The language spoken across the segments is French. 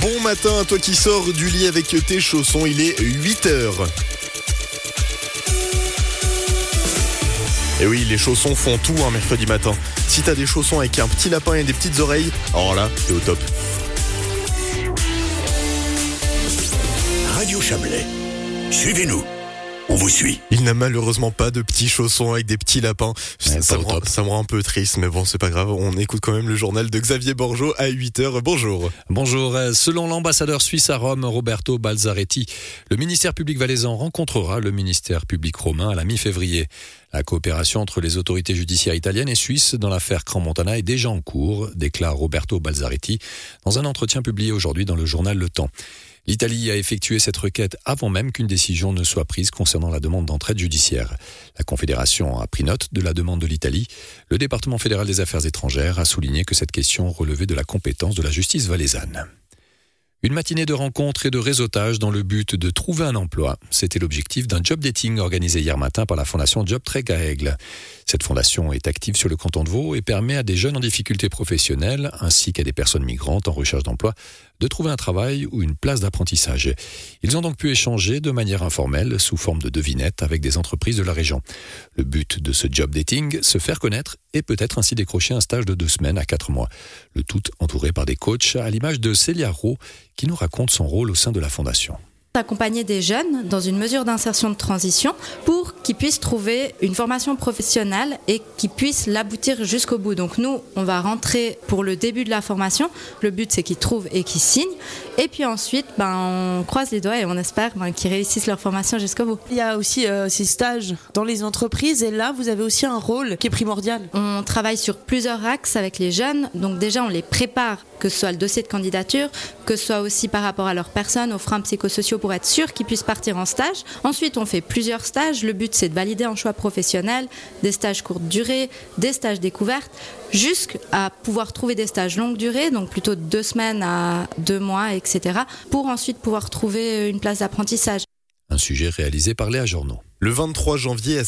Bon matin à toi qui sors du lit avec tes chaussons, il est 8h. Et oui, les chaussons font tout un mercredi matin. Si t'as des chaussons avec un petit lapin et des petites oreilles, alors là, t'es au top. Radio Chablais, suivez-nous. On vous suit. Il n'a malheureusement pas de petits chaussons avec des petits lapins. Ça me rend un peu triste, mais bon, c'est pas grave. On écoute quand même le journal de Xavier Borgeaud à 8h. Bonjour. Bonjour. Selon l'ambassadeur suisse à Rome, Roberto Balzaretti, le ministère public valaisan rencontrera le ministère public romain à la mi-février. La coopération entre les autorités judiciaires italiennes et suisses dans l'affaire Crans-Montana est déjà en cours, déclare Roberto Balzaretti dans un entretien publié aujourd'hui dans le journal Le Temps. L'Italie a effectué cette requête avant même qu'une décision ne soit prise concernant la demande d'entraide judiciaire. La Confédération a pris note de la demande de l'Italie. Le département fédéral des affaires étrangères a souligné que cette question relevait de la compétence de la justice valaisanne. Une matinée de rencontres et de réseautage dans le but de trouver un emploi. C'était l'objectif d'un job dating organisé hier matin par la fondation Job Trek à Aigle. Cette fondation est active sur le canton de Vaud et permet à des jeunes en difficulté professionnelle ainsi qu'à des personnes migrantes en recherche d'emploi de trouver un travail ou une place d'apprentissage. Ils ont donc pu échanger de manière informelle sous forme de devinettes avec des entreprises de la région. Le but de ce job dating, se faire connaître et peut-être ainsi décrocher un stage de 2 semaines à 4 mois. Le tout entouré par des coachs à l'image de Célia Roux qui nous raconte son rôle au sein de la fondation. Accompagner des jeunes dans une mesure d'insertion de transition pour qu'ils puissent trouver une formation professionnelle et qu'ils puissent l'aboutir jusqu'au bout. Donc nous, on va rentrer pour le début de la formation. Le but, c'est qu'ils trouvent et qu'ils signent. Et puis ensuite, on croise les doigts et on espère qu'ils réussissent leur formation jusqu'au bout. Il y a aussi ces stages dans les entreprises et là, vous avez aussi un rôle qui est primordial. On travaille sur plusieurs axes avec les jeunes. Donc déjà, on les prépare, que ce soit le dossier de candidature, que ce soit aussi par rapport à leur personne, aux freins psychosociaux pour être sûr qu'ils puissent partir en stage. Ensuite, on fait plusieurs stages. Le but, c'est de valider un choix professionnel, des stages courte durée, des stages découvertes, jusqu'à pouvoir trouver des stages longue durée, donc plutôt de 2 semaines à 2 mois, etc., pour ensuite pouvoir trouver une place d'apprentissage. Un sujet réalisé par Léa Journeau. Le 23 janvier à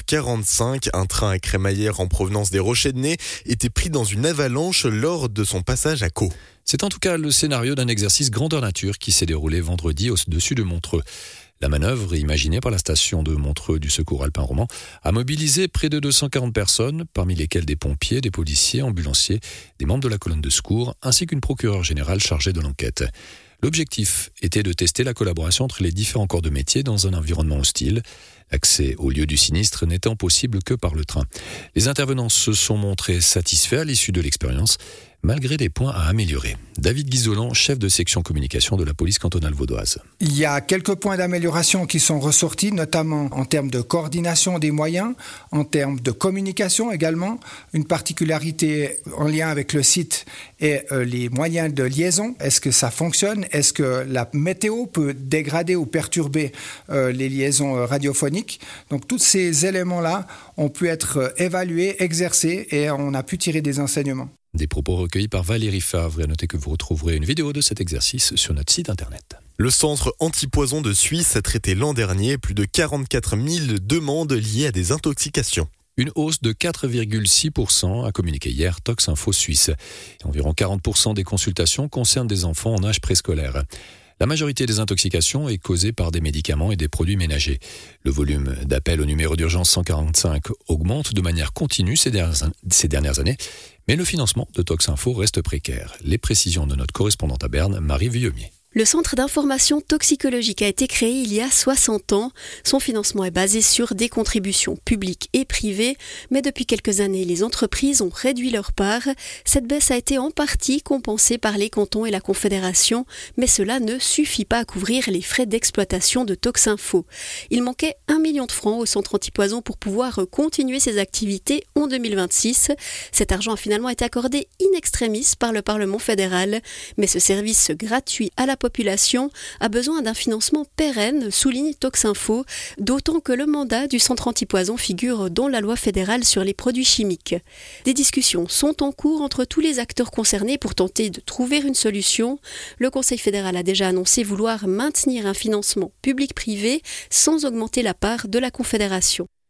16h45, un train à crémaillère en provenance des Rochers-de-Nez était pris dans une avalanche lors de son passage à Caux. C'est en tout cas le scénario d'un exercice grandeur nature qui s'est déroulé vendredi au-dessus de Montreux. La manœuvre, imaginée par la station de Montreux du Secours Alpin Roman, a mobilisé près de 240 personnes, parmi lesquelles des pompiers, des policiers, ambulanciers, des membres de la colonne de secours, ainsi qu'une procureure générale chargée de l'enquête. L'objectif était de tester la collaboration entre les différents corps de métier dans un environnement hostile. L'accès au lieu du sinistre n'étant possible que par le train. Les intervenants se sont montrés satisfaits à l'issue de l'expérience, malgré des points à améliorer. David Guizolan, chef de section communication de la police cantonale vaudoise. Il y a quelques points d'amélioration qui sont ressortis, notamment en termes de coordination des moyens, en termes de communication également. Une particularité en lien avec le site est les moyens de liaison. Est-ce que ça fonctionne? Est-ce que la météo peut dégrader ou perturber les liaisons radiophoniques? Donc tous ces éléments-là ont pu être évalués, exercés et on a pu tirer des enseignements. Des propos recueillis par Valérie Favre. Et à noter que vous retrouverez une vidéo de cet exercice sur notre site internet. Le centre antipoison de Suisse a traité l'an dernier plus de 44 000 demandes liées à des intoxications. Une hausse de 4,6%, a communiqué hier Toxinfo Suisse. Et environ 40% des consultations concernent des enfants en âge préscolaire. La majorité des intoxications est causée par des médicaments et des produits ménagers. Le volume d'appels au numéro d'urgence 145 augmente de manière continue ces dernières années, mais le financement de Toxinfo reste précaire. Les précisions de notre correspondante à Berne, Marie Vuillemier. Le centre d'information toxicologique a été créé il y a 60 ans. Son financement est basé sur des contributions publiques et privées, mais depuis quelques années, les entreprises ont réduit leur part. Cette baisse a été en partie compensée par les cantons et la Confédération, mais cela ne suffit pas à couvrir les frais d'exploitation de Toxinfo. Il manquait 1 million de francs au centre antipoison pour pouvoir continuer ses activités en 2026. Cet argent a finalement été accordé in extremis par le Parlement fédéral, mais ce service gratuit à la population a besoin d'un financement pérenne, souligne Toxinfo, d'autant que le mandat du centre antipoison figure dans la loi fédérale sur les produits chimiques. Des discussions sont en cours entre tous les acteurs concernés pour tenter de trouver une solution. Le Conseil fédéral a déjà annoncé vouloir maintenir un financement public-privé sans augmenter la part de la Confédération.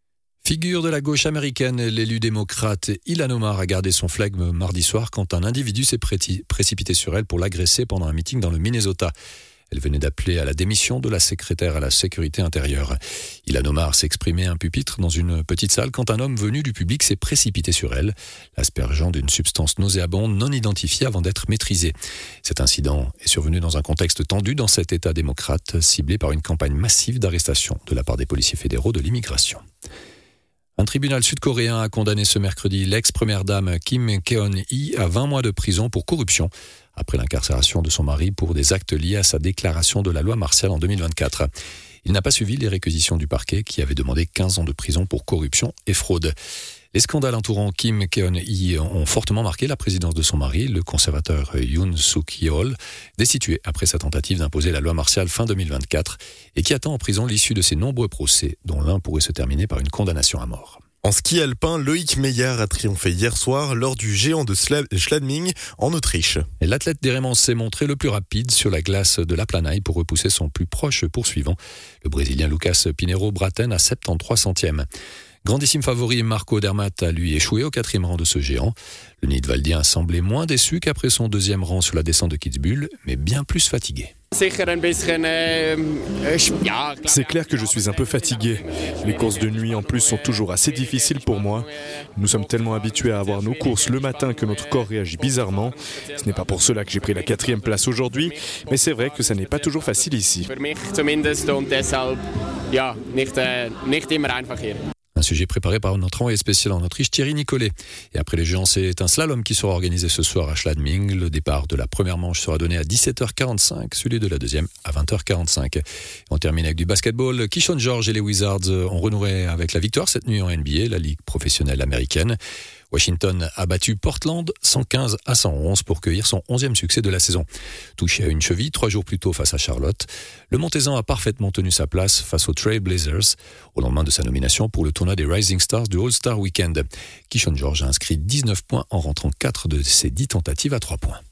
Figure de la gauche américaine, l'élu démocrate Ilhan Omar a gardé son flegme mardi soir quand un individu s'est précipité sur elle pour l'agresser pendant un meeting dans le Minnesota. Elle venait d'appeler à la démission de la secrétaire à la sécurité intérieure. Ilhan Omar s'est exprimé à un pupitre dans une petite salle quand un homme venu du public s'est précipité sur elle, l'aspergeant d'une substance nauséabonde non identifiée avant d'être maîtrisée. Cet incident est survenu dans un contexte tendu dans cet État démocrate, ciblé par une campagne massive d'arrestation de la part des policiers fédéraux de l'immigration. Un tribunal sud-coréen a condamné ce mercredi l'ex-première dame Kim Keon-hee à 20 mois de prison pour corruption, après l'incarcération de son mari pour des actes liés à sa déclaration de la loi martiale en 2024. Il n'a pas suivi les réquisitions du parquet qui avait demandé 15 ans de prison pour corruption et fraude. Les scandales entourant Kim Keon-hee ont fortement marqué la présidence de son mari, le conservateur Yoon Suk-yeol, destitué après sa tentative d'imposer la loi martiale fin 2024 et qui attend en prison l'issue de ses nombreux procès, dont l'un pourrait se terminer par une condamnation à mort. En ski alpin, Loïc Meillard a triomphé hier soir lors du géant de Schladming en Autriche. Et l'athlète d'Hérémence s'est montré le plus rapide sur la glace de la Planaille pour repousser son plus proche poursuivant, le Brésilien Lucas Pinheiro Braten à 73 centièmes. Grandissime favori, Marco Dermatt a lui échoué au 4e rang de ce géant. Le Nidwaldien semblait moins déçu qu'après son 2e rang sur la descente de Kitzbühel, mais bien plus fatigué. C'est clair que je suis un peu fatigué. Les courses de nuit en plus sont toujours assez difficiles pour moi. Nous sommes tellement habitués à avoir nos courses le matin que notre corps réagit bizarrement. Ce n'est pas pour cela que j'ai pris la 4e place aujourd'hui, mais c'est vrai que ça n'est pas toujours facile ici. Un sujet préparé par notre envoyé spécial en Autriche, Thierry Nicolet. Et après les géants, c'est un slalom qui sera organisé ce soir à Schladming. Le départ de la première manche sera donné à 17h45, celui de la deuxième à 20h45. On termine avec du basketball. Keyshawn George et les Wizards ont renoué avec la victoire cette nuit en NBA, la ligue professionnelle américaine. Washington a battu Portland 115-111 pour cueillir son 11e succès de la saison. Touché à une cheville 3 jours plus tôt face à Charlotte, le Montaisan a parfaitement tenu sa place face aux Trail Blazers au lendemain de sa nomination pour le tournoi des Rising Stars du All-Star Weekend. Keyshawn George a inscrit 19 points en rentrant 4 de ses 10 tentatives à 3 points.